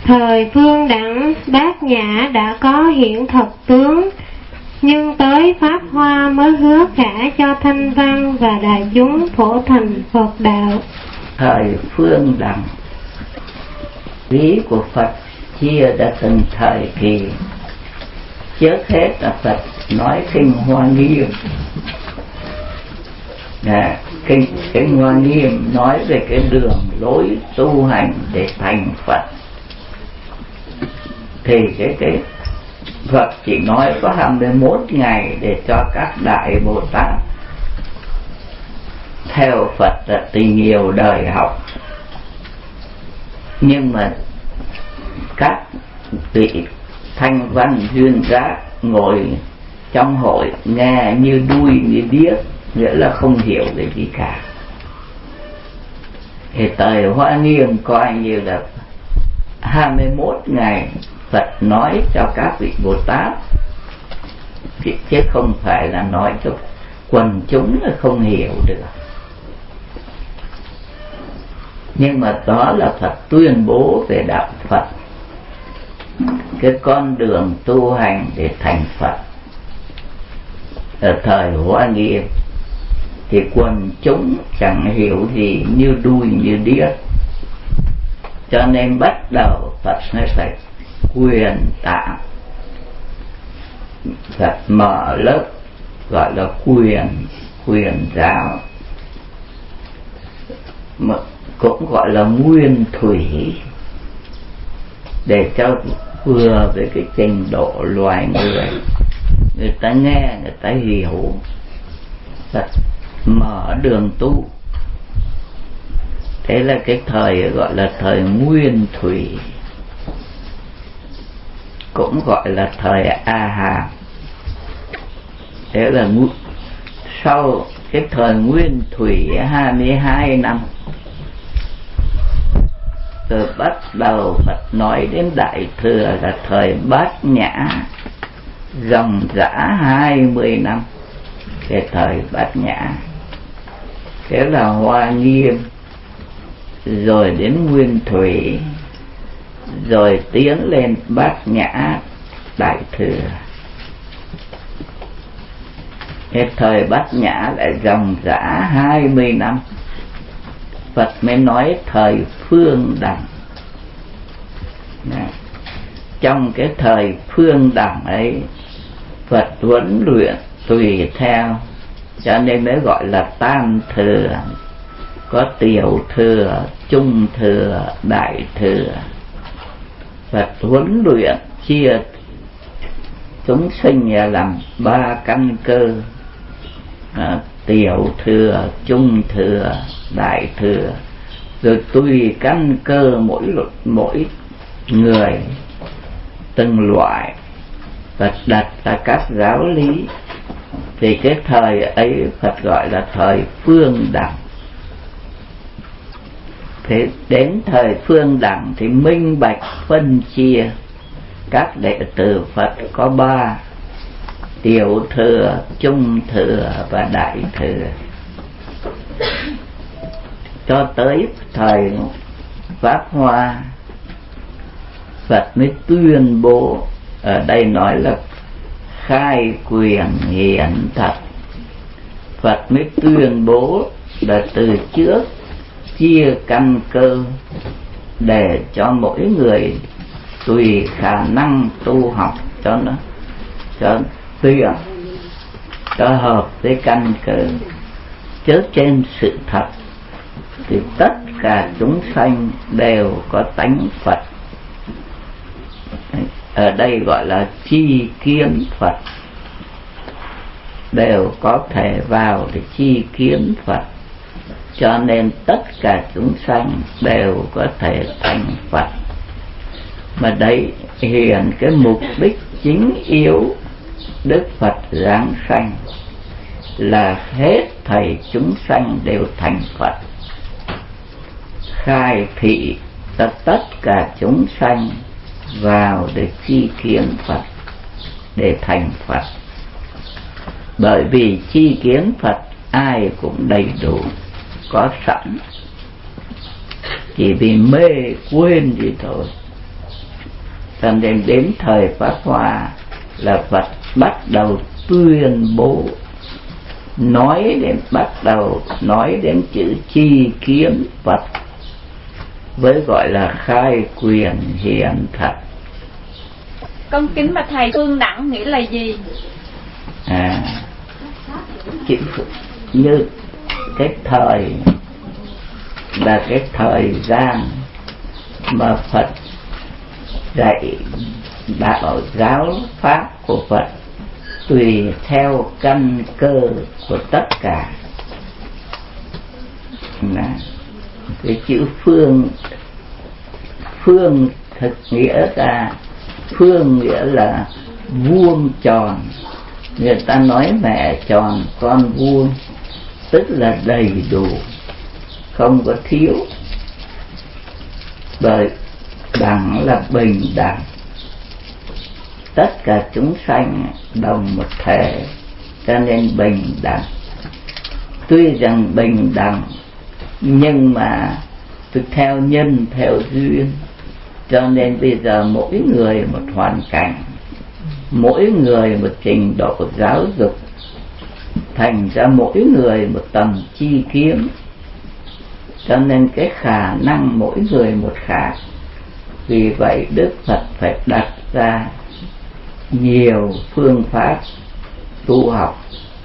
Thời Phương Đẳng, Bát Nhã đã có hiện thật tướng, nhưng tới Pháp Hoa mới hứa khả cho Thanh Văn và đại chúng phổ thành Phật đạo. Thời Phương Đẳng, lý của Phật chia ra từng thời kỳ. Trước hết là Phật nói kinh Hoa Nghiêm. Kinh Hoa Nghiêm nói về cái đường lối tu hành để thành Phật. Thì cái Phật chỉ nói có 21 ngày để cho các đại Bồ Tát theo Phật là tình nhiều đời học. Nhưng mà các vị thanh văn duyên giác ngồi trong hội nghe như đuôi như điếc, nghĩa là không hiểu cái gì cả. Thì thời Hoa Nghiêm coi như là 21 ngày Phật nói cho các vị Bồ Tát, chứ không phải là nói cho quần chúng là không hiểu được. Nhưng mà đó là Phật tuyên bố về đạo Phật, cái con đường tu hành để thành Phật. Ở thời Hoa Nghiêm thì quần chúng chẳng hiểu gì, như đuôi như điếc, cho nên bắt đầu Phật mới phải quyền tạm. Phật mở lớp gọi là quyền giáo, mà cũng gọi là nguyên thủy, để cho vừa với cái trình độ loài người ta nghe, người ta hiểu. Phật mở đường tu. Thế là cái thời gọi là thời nguyên thủy, cũng gọi là thời A Hàm. Thế là sau cái thời nguyên thủy 22 năm, rồi bắt đầu Phật nói đến Đại Thừa là thời Bát Nhã, dòng dã 20 năm, cái thời Bát Nhã. Thế là Hoa Nghiêm, rồi đến Nguyên Thủy, rồi tiến lên Bát Nhã, Đại Thừa. Cái thời Bát Nhã lại dòng dã 20 năm, Phật mới nói thời Phương Đẳng. Trong cái thời Phương Đẳng ấy, Phật huấn luyện tùy theo, cho nên mới gọi là tam thừa. Có tiểu thừa, trung thừa, đại thừa. Phật huấn luyện chia chúng sinh làm 3 căn cơ: tiểu thừa, trung thừa, đại thừa. Rồi tùy căn cơ mỗi người từng loại, Phật đặt ra các giáo lý. Thì cái thời ấy Phật gọi là thời Phương Đẳng. Thế đến thời Phương Đẳng thì minh bạch phân chia các đệ tử Phật có 3: tiểu thừa, trung thừa và đại thừa. Cho tới thời Pháp Hoa, Phật mới tuyên bố, ở đây nói là khai quyền hiện thật. Phật mới tuyên bố là từ trước chia căn cơ để cho mỗi người tùy khả năng tu học cho nó cho tiện, cho hợp với căn cơ. Chứ trên sự thật thì tất cả chúng sanh đều có tánh Phật. Ở đây gọi là chi kiến Phật, đều có thể vào để chi kiến Phật, cho nên tất cả chúng sanh đều có thể thành Phật. Mà đấy hiện cái mục đích chính yếu Đức Phật giáng sanh là hết thảy chúng sanh đều thành Phật, khai thị tất cả chúng sanh vào để chi kiến Phật, để thành Phật. Bởi vì chi kiến Phật ai cũng đầy đủ, có sẵn, chỉ vì mê quên gì thôi. Cho nên đến thời Pháp Hoa là Phật bắt đầu tuyên bố, bắt đầu nói đến chữ chi kiến Phật, với gọi là khai quyền hiện thật. Con kính bạch thầy, phương đẳng nghĩa là gì? Chữ như cái thời là cái thời gian mà Phật dạy đạo giáo pháp của Phật tùy theo căn cơ của tất cả. Cái chữ phương thực nghĩa ra, phương nghĩa là vuông tròn. Người ta nói mẹ tròn con vuông, tức là đầy đủ, không có thiếu. Bởi đẳng là bình đẳng, tất cả chúng sanh đồng một thể, cho nên bình đẳng. Tuy rằng bình đẳng nhưng mà theo nhân theo duyên, cho nên bây giờ mỗi người một hoàn cảnh, mỗi người một trình độ giáo dục, thành ra mỗi người một tầm chi kiến, cho nên cái khả năng mỗi người một khác. Vì vậy Đức Phật phải đặt ra nhiều phương pháp tu học.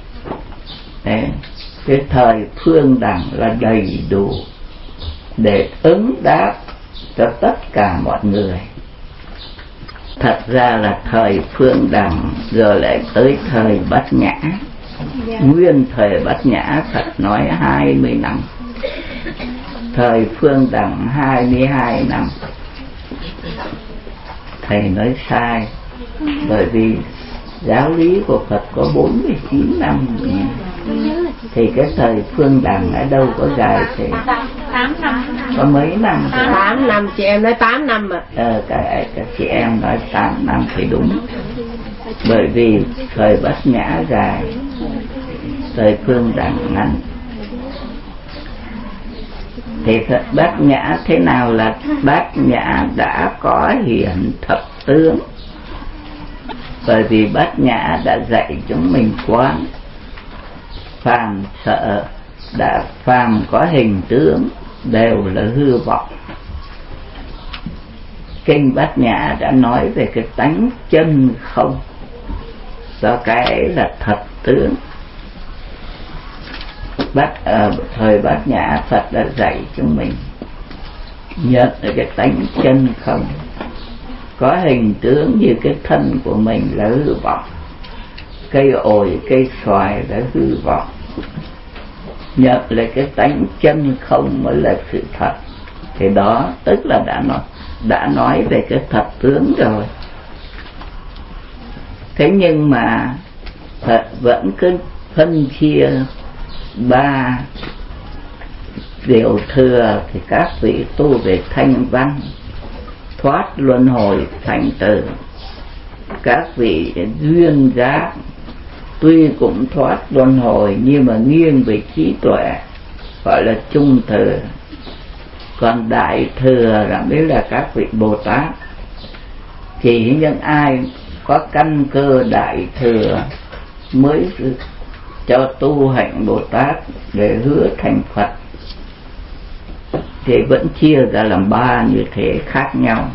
Cái thời phương đẳng là đầy đủ để ứng đáp cho tất cả mọi người. Thật ra là thời phương đẳng rồi lại tới thời Bát Nhã. Nguyên thời Bát Nhã Phật nói 20 năm, thời phương đẳng 22 năm. Thầy nói sai, bởi vì giáo lý của Phật có 49 năm, thì cái thời phương đẳng ở đâu có dài thế? 8 năm. Có mấy năm? 8 năm, chị em nói 8 năm mà. Các chị em nói 8 năm thì đúng. Bởi vì thời Bát Nhã dài, thời phương đẳng ngắn. Thì Bát Nhã thế nào là Bát Nhã đã có hiển thập tướng? Bởi vì Bát Nhã đã dạy chúng mình quán phàm sợ, đã phàm có hình tướng đều là hư vọng. Kinh Bát Nhã đã nói về cái tánh chân không, do cái là thật tướng. Thời Bát Nhã Phật đã dạy chúng mình nhận được cái tánh chân không, có hình tướng như cái thân của mình là hư vọng, cây ổi cây xoài là hư vọng. Nhận lại cái tánh chân không mới là sự thật. Thì đó tức là đã nói về cái thật tướng rồi. Thế nhưng mà Phật vẫn cứ phân chia 3 điều thừa. Thì các vị tu về thanh văn, thoát luân hồi thành tử. Các vị duyên giác tuy cũng thoát luân hồi nhưng mà nghiêng về trí tuệ, gọi là trung thừa. Còn đại thừa là biết là các vị Bồ Tát. Chỉ những ai có căn cơ đại thừa mới cho tu hành Bồ Tát để hứa thành Phật. Thì vẫn chia ra làm 3 như thế khác nhau.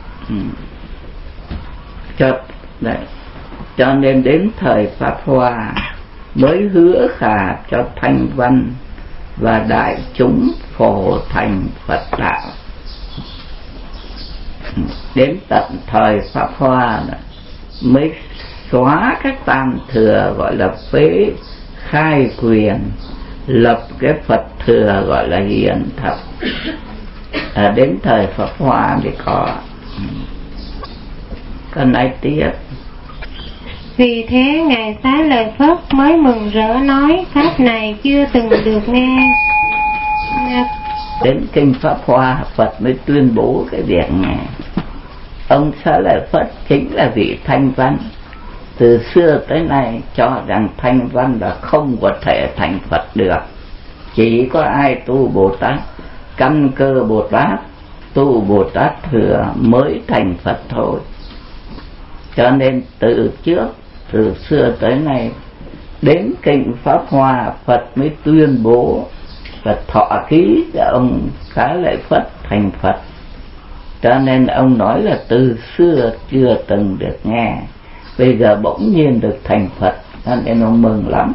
Cho nên đến thời Pháp Hoa mới hứa khả cho thanh văn và đại chúng phổ thành Phật đạo. Đến tận thời Pháp Hoa mới xóa các tam thừa gọi là phế, khai quyền, lập cái Phật thừa gọi là hiền thập. Đến thời Pháp Hoa thì có. Còn nói tiếp. Vì thế Ngài Xá Lợi Phất mới mừng rỡ nói pháp này chưa từng được nghe. Đến kinh Pháp Hoa Phật mới tuyên bố cái việc này. Ông Xá Lợi Phất chính là vị thanh văn. Từ xưa tới nay cho rằng thanh văn là không có thể thành Phật được. Chỉ có ai tu Bồ Tát, căn cơ Bồ Tát tu Bồ Tát Thừa mới thành Phật thôi. Cho nên từ xưa tới nay, đến kinh Pháp Hoa, Phật mới tuyên bố và thọ ký cho ông Xá Lợi Phất thành Phật. Cho nên ông nói là từ xưa chưa từng được nghe, bây giờ bỗng nhiên được thành Phật, cho nên ông mừng lắm.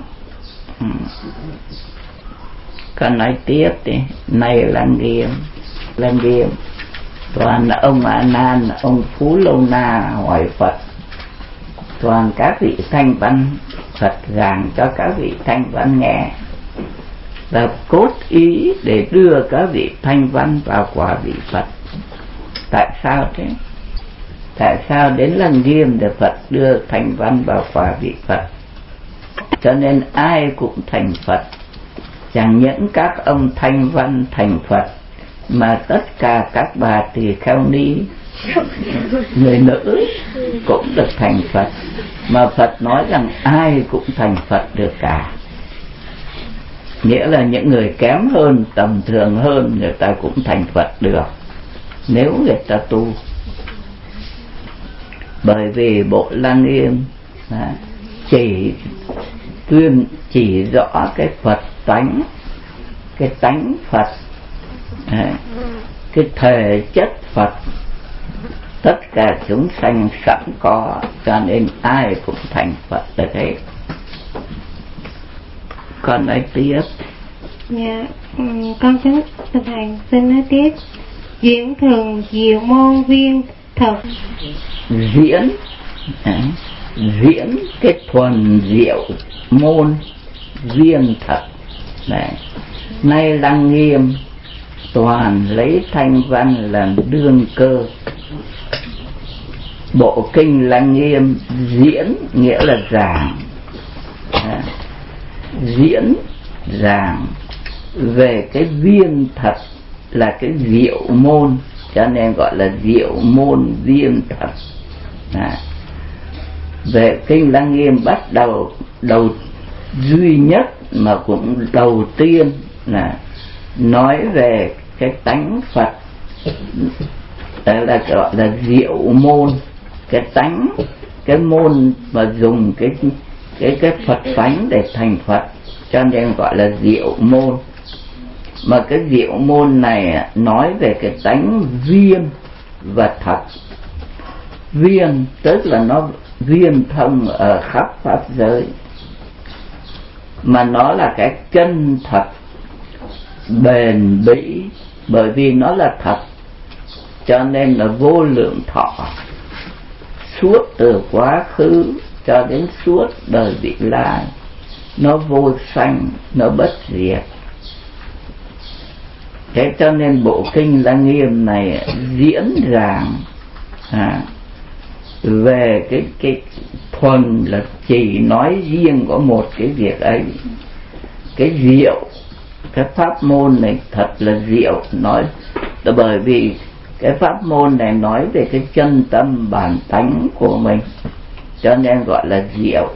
Còn nói tiếp đi, này Lăng Nghiêm, toàn ông A Nan, ông Phú Lâu Na hỏi Phật, toàn các vị thanh văn, Phật giảng cho các vị thanh văn nghe, và cốt ý để đưa các vị thanh văn vào quả vị Phật. Tại sao thế? Tại sao đến Lăng Nghiêm để Phật đưa thanh văn vào quả vị Phật? Cho nên ai cũng thành Phật, chẳng những các ông thanh văn thành Phật, mà tất cả các bà tỳ kheo ni, người nữ cũng được thành Phật. Mà Phật nói rằng ai cũng thành Phật được cả, nghĩa là những người kém hơn, tầm thường hơn, người ta cũng thành Phật được, nếu người ta tu. Bởi vì bộ Lăng Nghiêm chỉ rõ cái Phật tánh, cái tánh Phật, cái thể chất Phật, tất cả chúng sanh sẵn có, cho nên ai cũng thành Phật được hết. Con nói tiếp. Dạ, con kính thầy xin nói tiếp. Diễn thường diệu môn viên thật. Diễn cái thuần diệu môn viên thật này. Nay Lăng Nghiêm toàn lấy thanh văn làm đương cơ. Bộ kinh Lăng Nghiêm diễn nghĩa là giảng, diễn giảng về cái viên thật là cái diệu môn, cho nên gọi là diệu môn viên thật. Về kinh Lăng Nghiêm bắt đầu duy nhất mà cũng đầu tiên là nói về cái tánh Phật, đó là gọi là diệu môn, cái tánh, cái môn mà dùng cái Phật tánh để thành Phật, cho nên gọi là diệu môn. Mà cái diệu môn này nói về cái tánh viên và thật. Viên tức là nó viên thông ở khắp pháp giới, mà nó là cái chân thật bền bỉ, bởi vì nó là thật cho nên là vô lượng thọ, suốt từ quá khứ cho đến suốt đời vị lai, nó vô sanh, nó bất diệt. Thế cho nên bộ kinh Lăng Nghiêm này diễn giảng về cái thuần là chỉ nói riêng có một cái việc ấy, cái diệu, cái pháp môn này thật là diệu. Nói bởi vì cái pháp môn này nói về cái chân tâm bản tánh của mình, cho nên gọi là diệu.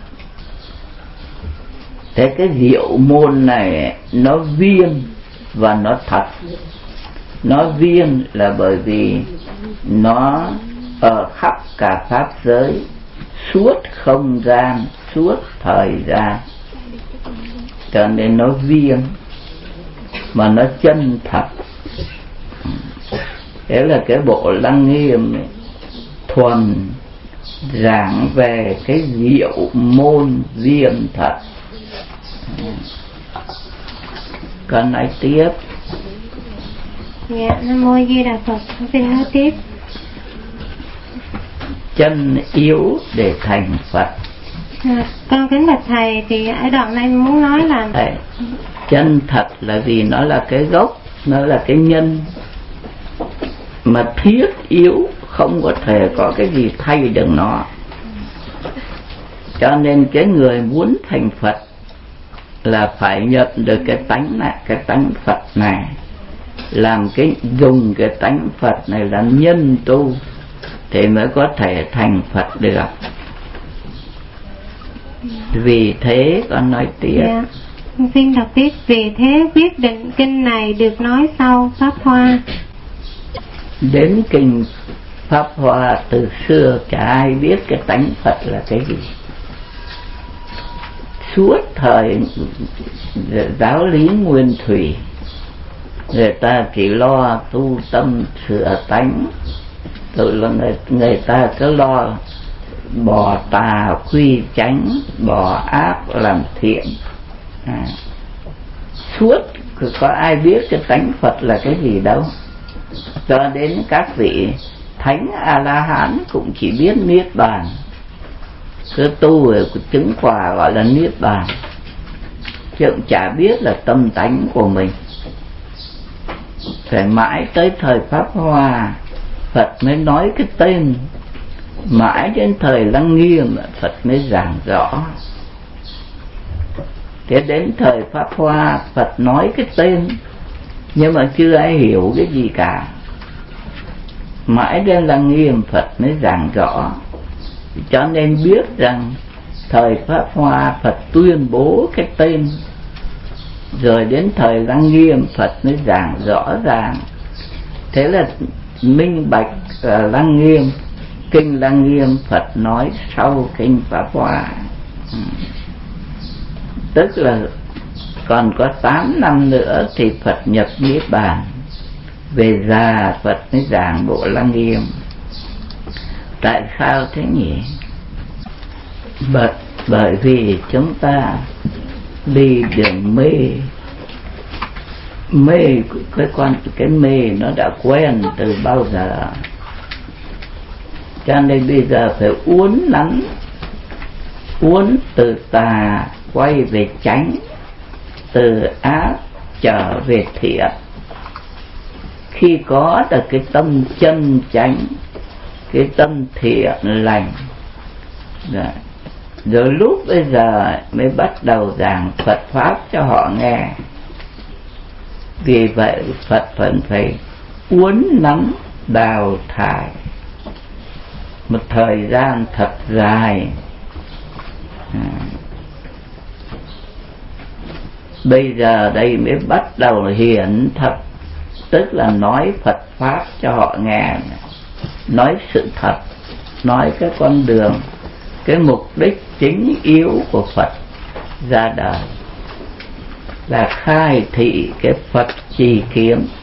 Thế cái diệu môn này nó viên và nó thật. Nó viên là bởi vì nó ở khắp cả pháp giới, suốt không gian, suốt thời gian, cho nên nó viên mà nó chân thật. Thế là cái bộ Lăng Nghiêm này, thuần giảng về cái diệu môn viên thật. Con nói tiếp. Dạ, Nam Mô Di Đà Phật. Xin nói tiếp. Chân yếu để thành Phật. Con kính bạch thầy, thì ở đoạn này muốn nói là chân thật là vì nó là cái gốc, nó là cái nhân mà thiết yếu, không có thể có cái gì thay được nó. Cho nên cái người muốn thành Phật là phải nhận được cái tánh này, cái tánh Phật này, làm cái dùng cái tánh Phật này làm nhân tu thì mới có thể thành Phật được. Vì thế con nói tiếp. Dạ, xin đọc tiếp. Vì thế quyết định kinh này được nói sau Pháp Hoa. đến kinh Pháp Hoa từ xưa chả ai biết cái tánh Phật là cái gì. Suốt thời giáo lý nguyên thủy, người ta chỉ lo tu tâm sửa tánh, rồi là người ta cứ lo bỏ tà quy chánh, bỏ ác làm thiện. Suốt có ai biết cái tánh Phật là cái gì đâu. Cho đến các vị thánh A-la-hán cũng chỉ biết niết bàn, cứ tu rồi chứng quả gọi là niết bàn, chứ cũng chả biết là tâm tánh của mình. Phải mãi tới thời Pháp Hoa Phật mới nói cái tên, mãi đến thời Lăng Nghiêm Phật mới giảng rõ. Thế đến thời Pháp Hoa Phật nói cái tên nhưng mà chưa ai hiểu cái gì cả, mãi đến Lăng Nghiêm Phật mới giảng rõ. Cho nên biết rằng thời Pháp Hoa Phật tuyên bố cái tên, rồi đến thời Lăng Nghiêm Phật mới giảng rõ ràng. Thế là minh bạch Lăng Nghiêm, kinh Lăng Nghiêm Phật nói sau kinh Pháp Hoa. Tức là còn có 8 năm nữa thì Phật nhập Niết Bàn, về già Phật mới giảng bộ Lăng Nghiêm. Tại sao thế nhỉ? Bởi vì chúng ta đi đường mê, cái mê nó đã quen từ bao giờ, cho nên bây giờ phải uốn từ tà quay về chánh, từ ác trở về thiện. Khi có được cái tâm chân chánh, cái tâm thiện lành, rồi lúc bây giờ mới bắt đầu giảng Phật Pháp cho họ nghe. Vì vậy Phật phải uốn nắn đào thải một thời gian thật dài. Bây giờ đây mới bắt đầu hiển thật, tức là nói Phật Pháp cho họ nghe, nói sự thật, nói cái con đường, cái mục đích chính yếu của Phật ra đời là khai thị cái Phật trì kiếm.